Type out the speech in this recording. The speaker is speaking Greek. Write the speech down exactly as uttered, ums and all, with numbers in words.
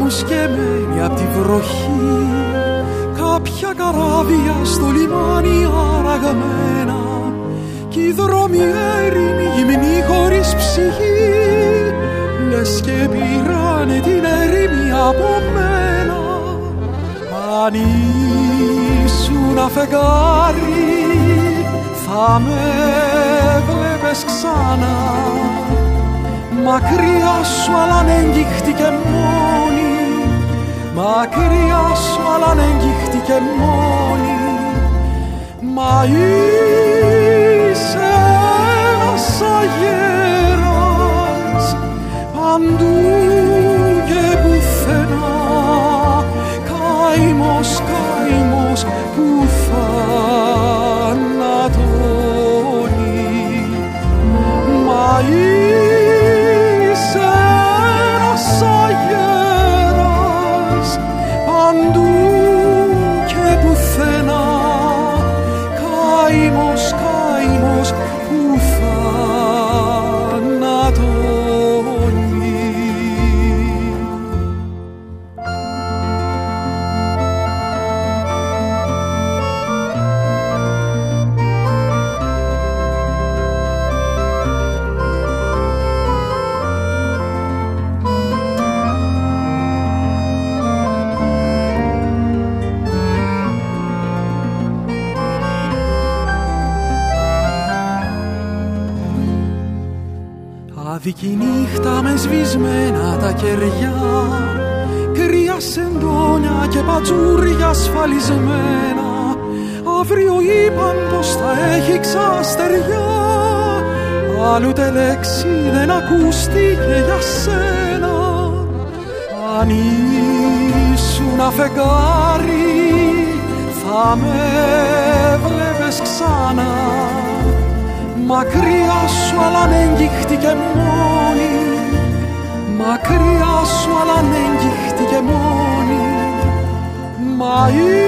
σκεμμένη απ' τη βροχή, κάποια καράβια στο λιμάνι αραγμένα κι οι δρόμοι έρημοι γυμνοί χωρίς ψυχή, λες και πήρανε την έρημη από μένα. Αν ήσουν ένα φεγγάρι θα με βλέπες ξανά, μακριά σου αλλά ανέγγιχτη και μόνη, μακριά σου αλλά ανέγγιχτη και μόνη. Μα είσαι ένας αγέρας παντού και πουθενά, καημός, καημός που θανατώνει. Μα είσαι ένας αγέρας παντού και πουθενά, καημός, καημός που θανατώνει. Άδικη νύχτα με σβησμένα τα κεριά, κρύα σεντόνια και πατζούρια ασφαλισμένα. Αύριο είπαν πως θα έχει ξαστεριά, άλλοτε λέξη δεν ακούστηκε για σένα. Αν ήσουν ένα φεγγάρι θα με βλέπες ξανά, μακριά σου αλλά ανέγγιχτη και μόνη, μακριά σου αλλά ανέγγιχτη και μόνη. Μα